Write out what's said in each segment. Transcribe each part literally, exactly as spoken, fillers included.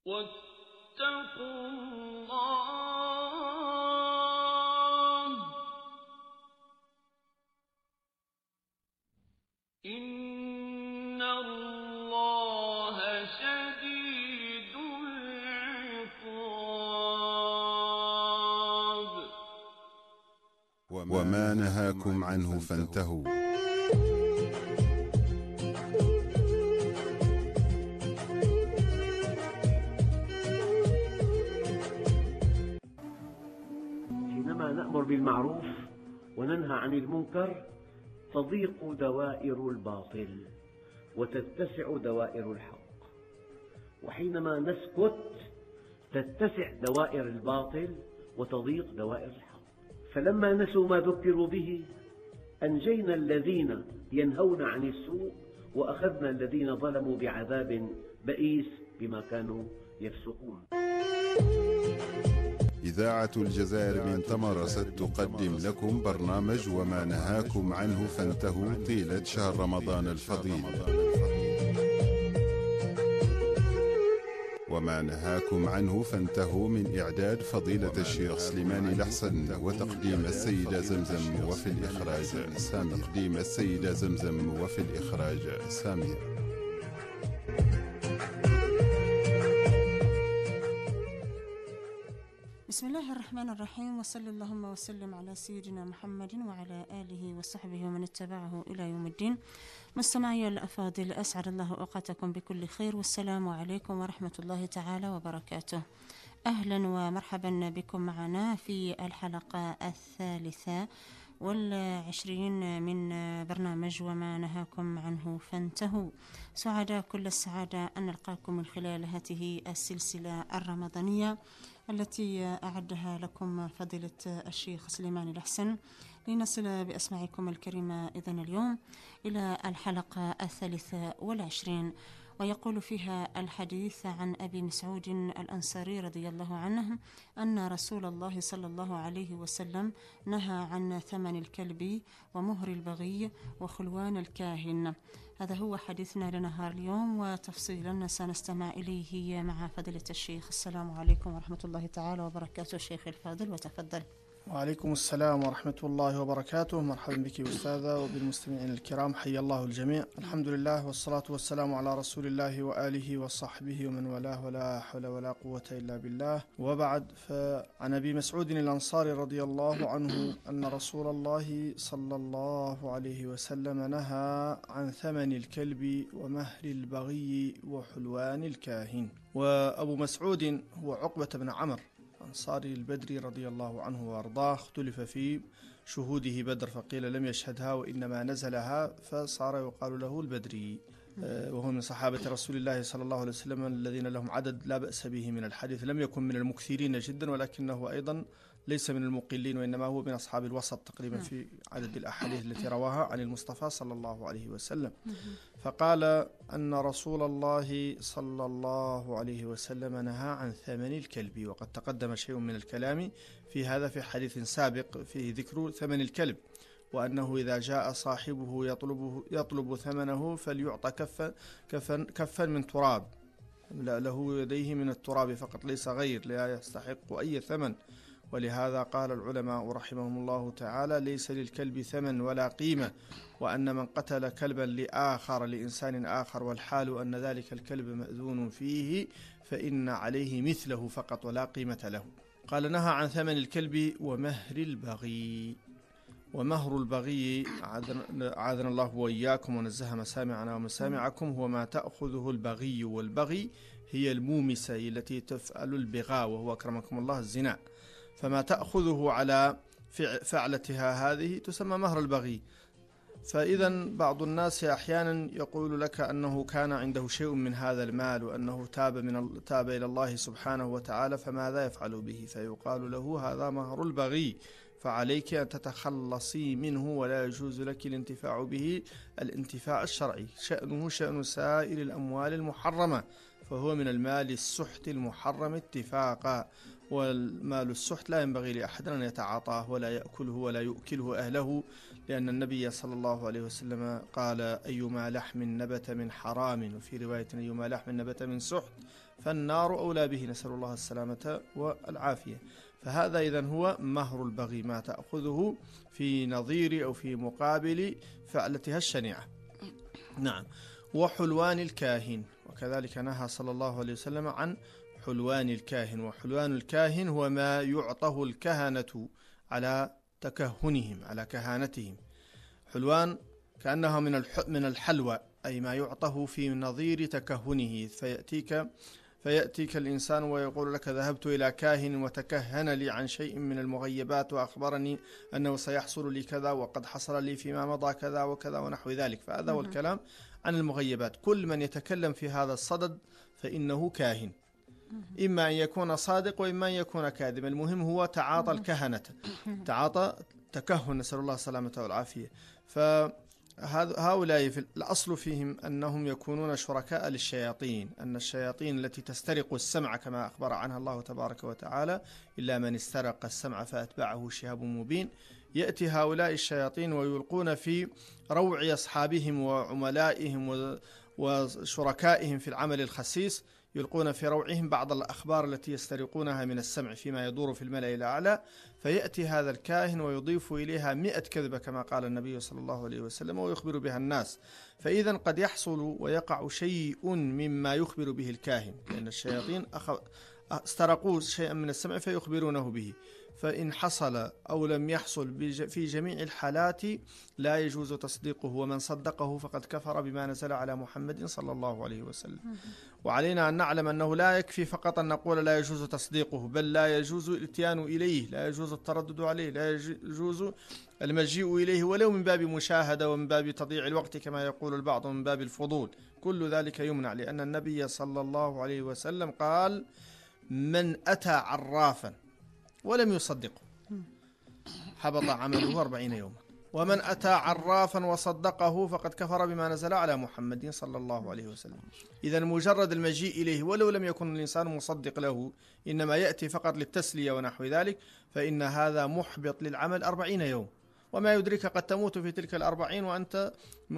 واتقوا الله إن الله شديد العقاب. وما نهاكم عنه فانتهوا. حينما نأمر بالمعروف وننهى عن المنكر تضيق دوائر الباطل وتتسع دوائر الحق، وحينما نسكت تتسع دوائر الباطل وتضيق دوائر الحق. فلما نسوا ما ذكروا به أنجينا الذين ينهون عن السوء وأخذنا الذين ظلموا بعذاب بئيس بما كانوا يفسقون. إذاعة الجزائر من تمرست تقدم لكم برنامج وما نهاكم عنه فانتهوا طيلة شهر رمضان الفضيل. وما نهاكم عنه فانتهوا من إعداد فضيلة الشيخ سليمان الحسن وتقديم السيدة زمزم وفي الإخراج سامي تقديم السيدة زمزم وفي الإخراج سامي. بسم الله الرحمن الرحيم، وصلى اللهم وسلم على سيدنا محمد وعلى آله وصحبه ومن اتبعه إلى يوم الدين. مستمعي الأفاضل، أسعد الله أوقاتكم بكل خير، والسلام عليكم ورحمة الله تعالى وبركاته. أهلا ومرحبا بكم معنا في الحلقة الثالثة والعشرين من برنامج وما نهاكم عنه فانتهوا. سعداء كل السعادة أن نلقاكم من خلال هذه السلسلة الرمضانية التي أعدها لكم فضيلة الشيخ سليمان الحسن، لنصل بأسماعكم الكريمة إذن اليوم إلى الحلقة الثالثة والعشرين، ويقول فيها الحديث عن أبي مسعود الأنصاري رضي الله عنه أن رسول الله صلى الله عليه وسلم نهى عن ثمن الكلب ومهر البغي وخلوان الكاهن. هذا هو حديثنا لنهار اليوم، وتفصيلا سنستمع إليه مع فضيلة الشيخ. السلام عليكم ورحمة الله تعالى وبركاته شيخ الفاضل، وتفضل. وعليكم السلام ورحمة الله وبركاته. مرحبا بك أستاذة وبالمستمعين الكرام، حي الله الجميع. الحمد لله والصلاة والسلام على رسول الله وآله وصحبه ومن والاه، ولا حول ولا قوة إلا بالله، وبعد. فعن أبي مسعود الأنصاري رضي الله عنه أن رسول الله صلى الله عليه وسلم نهى عن ثمن الكلب ومهر البغي وحلوان الكاهن. وأبو مسعود هو عقبة بن عمرو أنصاري البدري رضي الله عنه وأرضاه، اختلف في شهوده بدر، فقيل لم يشهدها وإنما نزلها فصار يقال له البدري، وهو من صحابة رسول الله صلى الله عليه وسلم الذين لهم عدد لا بأس به من الحديث. لم يكن من المكثرين جدا، ولكنه أيضا ليس من المقلين، وإنما هو من أصحاب الوسط تقريبا في عدد الأحاديث التي رواها عن المصطفى صلى الله عليه وسلم. فقال أن رسول الله صلى الله عليه وسلم نهى عن ثمن الكلب، وقد تقدم شيء من الكلام في هذا في حديث سابق فيه ذكر ثمن الكلب، وأنه إذا جاء صاحبه يطلبه يطلب ثمنه فليعطى كفا كفا كفا من تراب، له يديه من التراب فقط ليس غير، لا يستحق أي ثمن. ولهذا قال العلماء رحمهم الله تعالى: ليس للكلب ثمن ولا قيمة، وأن من قتل كلبا لآخر لإنسان آخر والحال أن ذلك الكلب مأذون فيه فإن عليه مثله فقط ولا قيمة له. قال: نهى عن ثمن الكلب ومهر البغي. ومهر البغي عاذنا الله وإياكم ونزه مسامعنا ومسامعكم هو ما تأخذه البغي، والبغي هي المومسة التي تفعل البغاء، وهو أكرمكم الله الزنا، فما تأخذه على فعلتها هذه تسمى مهر البغي. فإذا بعض الناس أحيانا يقول لك أنه كان عنده شيء من هذا المال وأنه تاب من تاب إلى الله سبحانه وتعالى، فماذا يفعل به؟ فيقال له: هذا مهر البغي، فعليك أن تتخلصي منه، ولا يجوز لك الانتفاع به الانتفاع الشرعي. شأنه شأن سائر الأموال المحرمة، فهو من المال السحت المحرم اتفاقا. والمال السحت لا ينبغي لأحد أن يتعاطاه ولا يأكله ولا يؤكله أهله، لأن النبي صلى الله عليه وسلم قال: أيما لحم نبت من حرام، وفي رواية: أيما لحم نبت من سحت فالنار أولى به، نسأل الله السلامة والعافية. فهذا إذن هو مهر البغي، ما تأخذه في نظير أو في مقابل فعلتها الشنيعة. نعم. وحلوان الكاهن، وكذلك نهى صلى الله عليه وسلم عن حلوان الكاهن. وحلوان الكاهن هو ما يعطه الكهنة على تكهنهم، على كهانتهم. حلوان كأنها من من الحلوى، أي ما يعطه في نظير تكهنه. فيأتيك فيأتيك الإنسان ويقول لك: ذهبت إلى كاهن وتكهن لي عن شيء من المغيبات وأخبرني أنه سيحصل لي كذا وقد حصل لي فيما مضى كذا وكذا ونحو ذلك. فهذا هو الكلام عن المغيبات. كل من يتكلم في هذا الصدد فإنه كاهن، إما أن يكون صادق وإما أن يكون كاذبا. المهم هو تعاطى الكهنة، تعاطى تكهن، نسأل الله السلامة والعافية. فهؤلاء في الأصل فيهم أنهم يكونون شركاء للشياطين، أن الشياطين التي تسترق السمع كما أخبر عنها الله تبارك وتعالى: إلا من استرق السمع فأتبعه شهاب مبين. يأتي هؤلاء الشياطين ويلقون في روع أصحابهم وعملائهم وشركائهم في العمل الخسيس، يلقون في روعهم بعض الأخبار التي يسترقونها من السمع فيما يدور في الملأ الأعلى. فيأتي هذا الكاهن ويضيف إليها مئة كذبة كما قال النبي صلى الله عليه وسلم، ويخبر بها الناس. فإذا قد يحصل ويقع شيء مما يخبر به الكاهن، لأن الشياطين استرقوا شيئا من السمع فيخبرونه به. فإن حصل أو لم يحصل في جميع الحالات لا يجوز تصديقه، ومن صدقه فقد كفر بما نزل على محمد صلى الله عليه وسلم. وعلينا أن نعلم أنه لا يكفي فقط أن نقول لا يجوز تصديقه، بل لا يجوز الاتيان إليه، لا يجوز التردد عليه، لا يجوز المجيء إليه ولو من باب مشاهدة ومن باب تضييع الوقت كما يقول البعض، من باب الفضول. كل ذلك يمنع، لأن النبي صلى الله عليه وسلم قال: من أتى عرافا ولم يصدقه حبط عمله أربعين يوما، ومن أتى عرافا وصدقه فقد كفر بما نزل على محمد صلى الله عليه وسلم. إذا مجرد المجيء إليه ولو لم يكن الإنسان مصدق له، إنما يأتي فقط للتسلية ونحو ذلك، فإن هذا محبط للعمل أربعين يوم. وما يدرك قد تموت في تلك الأربعين وأنت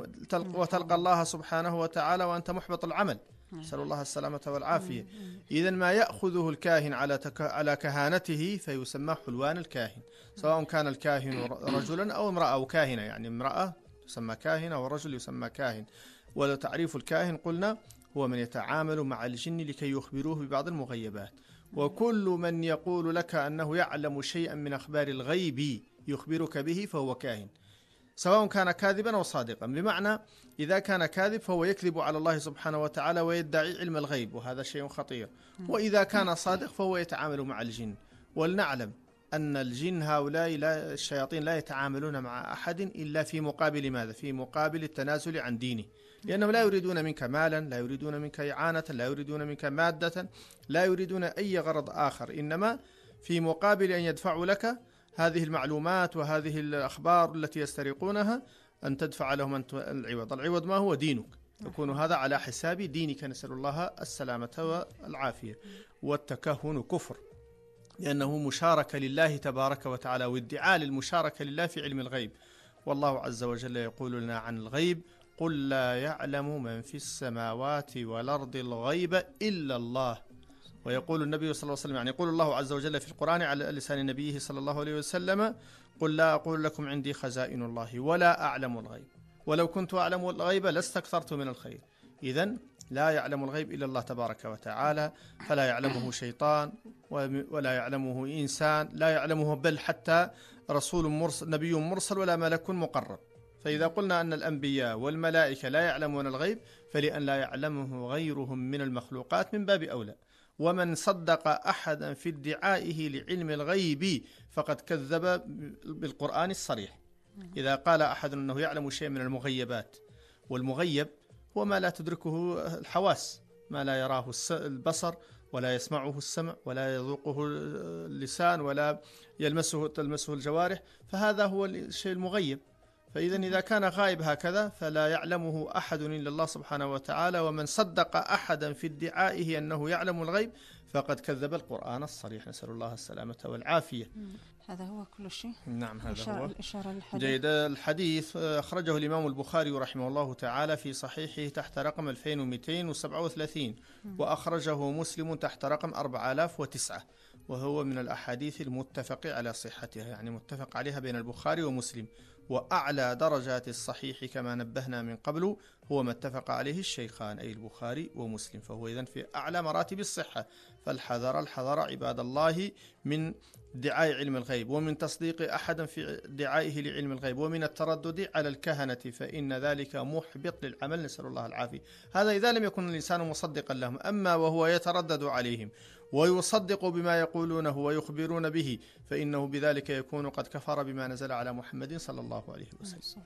وتلقى الله سبحانه وتعالى وأنت محبط العمل، نسأل الله السلامة والعافية. إذن ما يأخذه الكاهن على تك... على كهانته فيسمى حلوان الكاهن، سواء كان الكاهن رجلا أو امرأة، أو كاهنة، يعني امرأة تسمى كاهنة ورجل يسمى كاهن. وتعريف الكاهن قلنا هو من يتعامل مع الجن لكي يخبروه ببعض المغيبات. وكل من يقول لك أنه يعلم شيئا من أخبار الغيب يخبرك به فهو كاهن، سواء كان كاذبا أو صادقا. بمعنى إذا كان كاذب فهو يكذب على الله سبحانه وتعالى ويدعي علم الغيب، وهذا شيء خطير. وإذا كان صادق فهو يتعامل مع الجن. ولنعلم أن الجن هؤلاء لا الشياطين لا يتعاملون مع أحد إلا في مقابل ماذا؟ في مقابل التنازل عن دينه، لأنهم لا يريدون منك مالا، لا يريدون منك إعانة، لا يريدون منك مادة، لا يريدون أي غرض آخر، إنما في مقابل أن يدفعوا لك هذه المعلومات وهذه الأخبار التي يسترقونها أن تدفع لهم أنت العوض. العوض ما هو؟ دينك، يكون هذا على حساب دينك، نسأل الله السلامة والعافية. والتكهن كفر، لأنه مشاركة لله تبارك وتعالى، وادعاء للمشاركة لله في علم الغيب. والله عز وجل يقول لنا عن الغيب: قل لا يعلم من في السماوات والأرض الغيب إلا الله. ويقول النبي صلى الله عليه وسلم، يعني يقول الله عز وجل في القرآن على لسان نبيه صلى الله عليه وسلم: قل لا أقول لكم عندي خزائن الله ولا أعلم الغيب ولو كنت أعلم الغيب لاستكثرت من الخير. إذن لا يعلم الغيب إلا الله تبارك وتعالى، فلا يعلمه شيطان ولا يعلمه إنسان، لا يعلمه بل حتى رسول مرسل، نبي مرسل، ولا ملك مقرب. فإذا قلنا أن الأنبياء والملائكة لا يعلمون الغيب، فلأن لا يعلمه غيرهم من المخلوقات من باب أولى. ومن صدق أحدا في ادعائه لعلم الغيب فقد كذب بالقرآن الصريح. إذا قال أحد أنه يعلم شيء من المغيبات، والمغيب هو ما لا تدركه الحواس، ما لا يراه البصر ولا يسمعه السمع ولا يذوقه اللسان ولا يلمسه تلمسه الجوارح، فهذا هو الشيء المغيب. فإذا إذا كان غائب هكذا فلا يعلمه أحد إلا الله سبحانه وتعالى، ومن صدق أحدا في ادعائه أنه يعلم الغيب فقد كذب القرآن الصريح، نسأل الله السلامة والعافية. هذا هو كل شيء. نعم هذا هو. الإشارة للحديث. جيد. الحديث أخرجه الإمام البخاري رحمه الله تعالى في صحيحه تحت رقم ألفين ومئتين وسبعة وثلاثين، وأخرجه مسلم تحت رقم أربعة آلاف وتسعة، وهو من الأحاديث المتفق على صحتها، يعني متفق عليها بين البخاري ومسلم. وأعلى درجات الصحيح كما نبهنا من قبل هو ما اتفق عليه الشيخان أي البخاري ومسلم، فهو إذن في أعلى مراتب الصحة. فالحذر الحذر عباد الله من ادعاء علم الغيب، ومن تصديق أحد في ادعائه لعلم الغيب، ومن التردد على الكهنة، فإن ذلك محبط للعمل، نسأل الله العافية. هذا إذا لم يكن الإنسان مصدقا لهم، أما وهو يتردد عليهم ويصدق بما يقولونه ويخبرون به فإنه بذلك يكون قد كفر بما نزل على محمد صلى الله عليه وسلم.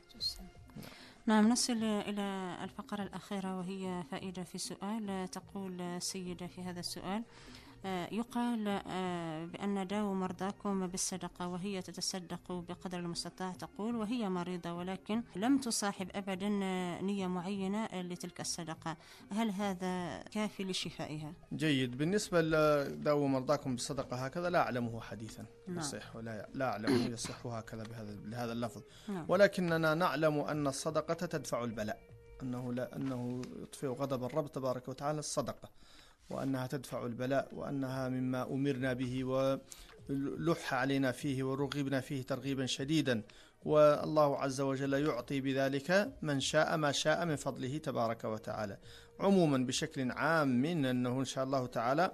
نعم، نصل إلى الفقرة الأخيرة وهي فائدة في سؤال. تقول سيدة في هذا السؤال: يقال بأن داووا مرضاكم بالصدقة، وهي تتصدق بقدر المستطاع، تقول وهي مريضة ولكن لم تصاحب أبدا نية معينة لتلك الصدقة، هل هذا كافي لشفائها؟ جيد. بالنسبة لداووا مرضاكم بالصدقة هكذا لا أعلمه حديثا يصح، ولا لا أعلمه يصح هكذا بهذا بهذا اللفظ، ولكننا نعلم أن الصدقة تدفع البلاء، أنه لا أنه يطفئ غضب الرب تبارك وتعالى الصدقة، وأنها تدفع البلاء، وأنها مما أمرنا به ولح علينا فيه ورغبنا فيه ترغيبا شديدا، والله عز وجل يعطي بذلك من شاء ما شاء من فضله تبارك وتعالى. عموما بشكل عام من أنه إن شاء الله تعالى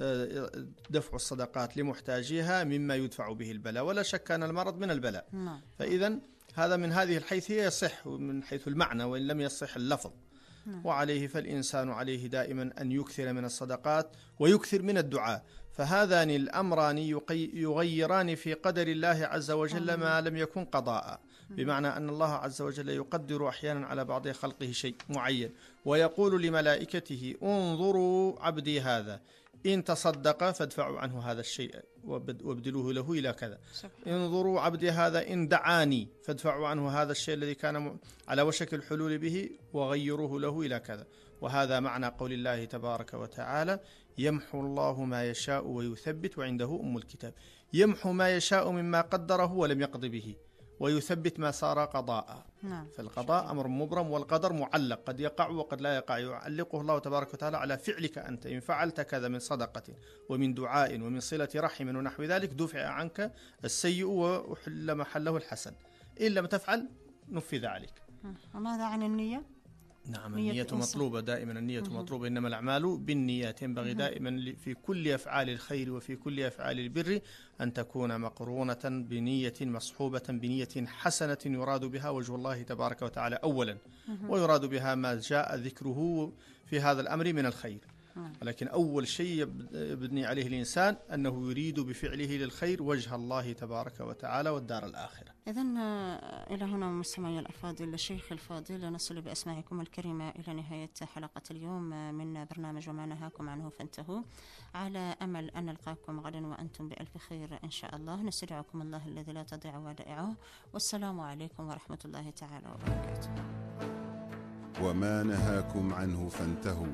دفع الصدقات لمحتاجيها مما يدفع به البلاء، ولا شك أن المرض من البلاء، فإذا هذا من هذه الحيثية يصح من حيث المعنى وإن لم يصح اللفظ. وعليه فالإنسان عليه دائما أن يكثر من الصدقات ويكثر من الدعاء، فهذان الأمران يغيران في قدر الله عز وجل ما لم يكن قضاء، بمعنى أن الله عز وجل يقدر أحيانا على بعض خلقه شيء معين، ويقول لملائكته انظروا عبدي هذا إن تصدق فادفعوا عنه هذا الشيء وابدلوه له إلى كذا، انظروا عبدي هذا إن دعاني فادفعوا عنه هذا الشيء الذي كان على وشك الحلول به وغيروه له إلى كذا. وهذا معنى قول الله تبارك وتعالى: يمحو الله ما يشاء ويثبت وعنده أم الكتاب. يمحو ما يشاء مما قدره ولم يقض به، ويثبت ما صار قضاء. نعم. فالقضاء أمر مبرم، والقدر معلق، قد يقع وقد لا يقع، يعلقه الله تبارك وتعالى على فعلك أنت. إن فعلت كذا من صدقة ومن دعاء ومن صلة رحم ونحو ذلك دفع عنك السيء وحل محله الحسن، إن لم تفعل نفذ عليك. وماذا عن النية؟ نعم، النية مطلوبة دائما، النية مه. مطلوبة، إنما الأعمال بالنيات. ينبغي دائما في كل أفعال الخير وفي كل أفعال البر أن تكون مقرونة بنية مصحوبة بنية حسنة يراد بها وجه الله تبارك وتعالى أولا، مه. ويراد بها ما جاء ذكره في هذا الأمر من الخير. ولكن أول شيء يبني عليه الإنسان أنه يريد بفعله للخير وجه الله تبارك وتعالى والدار الآخرة. إذن إلى هنا مستمعي الأفاضل، الشيخ الفاضل، نصل بأسماعكم الكريمة إلى نهاية حلقة اليوم من برنامج وما نهاكم عنه فانتهوا، على أمل أن نلقاكم غدا وأنتم بألف خير إن شاء الله. نستودعكم الله الذي لا تضيع ودائعه، والسلام عليكم ورحمة الله تعالى وبركاته. وما نهاكم عنه فانتهوا.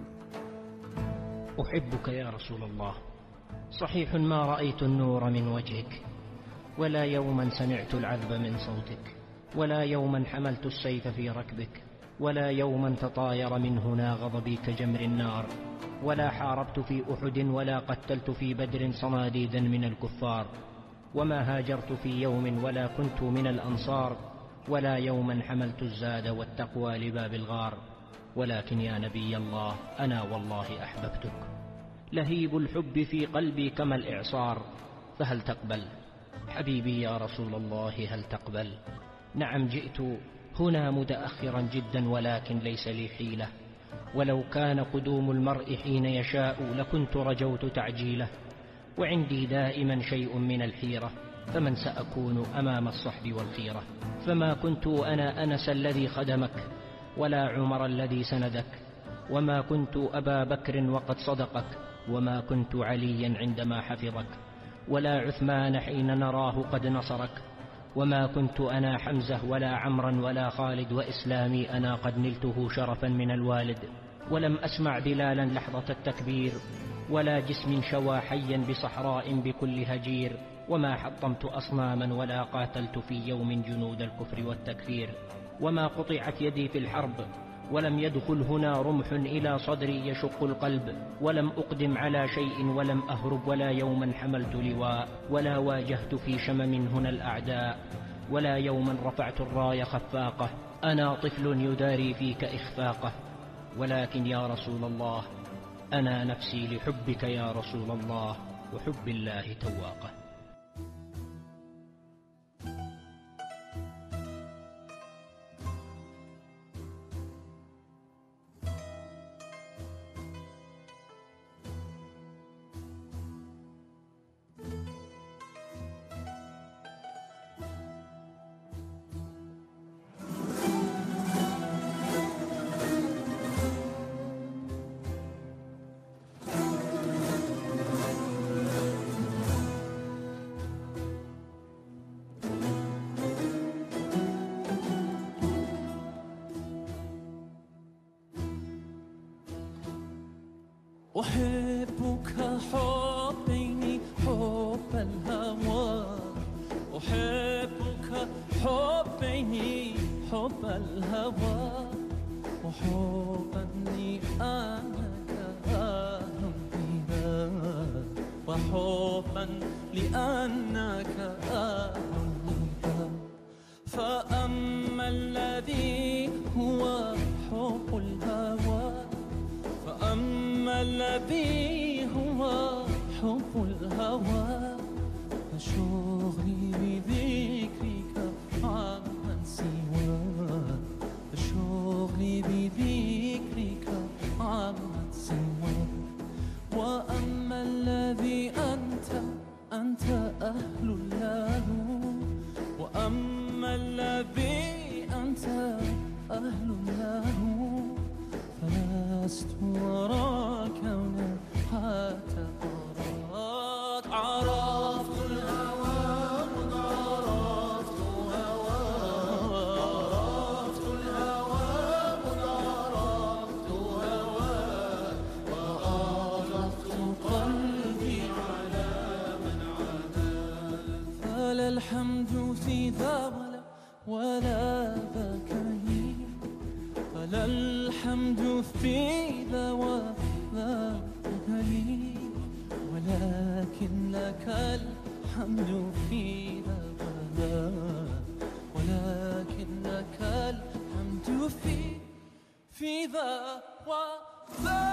أحبك يا رسول الله، صحيح ما رأيت النور من وجهك، ولا يوما سمعت العذب من صوتك، ولا يوما حملت السيف في ركبك، ولا يوما تطاير من هنا غضبي كجمر النار، ولا حاربت في أحد ولا قتلت في بدر صناديدا من الكفار، وما هاجرت في يوم ولا كنت من الأنصار، ولا يوما حملت الزاد والتقوى لباب الغار، ولكن يا نبي الله أنا والله أحببتك، لهيب الحب في قلبي كما الإعصار، فهل تقبل حبيبي يا رسول الله هل تقبل؟ نعم جئت هنا متأخرا جدا ولكن ليس لي حيلة، ولو كان قدوم المرء حين يشاء لكنت رجوت تعجيله، وعندي دائما شيء من الحيرة، فمن سأكون أمام الصحب والخيرة؟ فما كنت أنا أنس الذي خدمك، ولا عمر الذي سندك، وما كنت أبا بكر وقد صدقك، وما كنت عليا عندما حفظك، ولا عثمان حين نراه قد نصرك، وما كنت أنا حمزة ولا عمرا ولا خالد، وإسلامي أنا قد نلته شرفا من الوالد. ولم أسمع بلالا لحظة التكبير، ولا جسم شوى حيا بصحراء بكل هجير. وما حطمت أصناما ولا قاتلت في يوم جنود الكفر والتكفير. وما قطعت يدي في الحرب، ولم يدخل هنا رمح إلى صدري يشق القلب. ولم أقدم على شيء ولم أهرب، ولا يوما حملت لواء، ولا واجهت في شمم هنا الأعداء، ولا يوما رفعت الراية خفاقة. أنا طفل يداري فيك إخفاقه، ولكن يا رسول الله أنا نفسي لحبك يا رسول الله، وحب الله تواقه. أحبك حبيني حب الهوى، أحبك حبيني حب الهوى، وحبا لأنك أهل بنا، وحبا لأنك أهل بنا. فأما الذي هو حب الهوى، فأما الذي هو حب الهوى، فشغلي بذكرك عمن سواك، فشغلي بذكرك عمن سواك. وأما الذي أنت أنت أهل له، وأما الذي أنت أهل له، فلست وراك هنا حتى أراك. عرفت الهوى قد عرفت هواك، عرفت الهوى قد عرفت هواك، وأغلقت قلبي على من عاداك. فلا الحمد في ذا ولا ذاك لي، فلا الحمد في ذا وذاك لي، ولكن لك الحمد في ذا وذاك، ولكن لك الحمد في في ذا وذاك.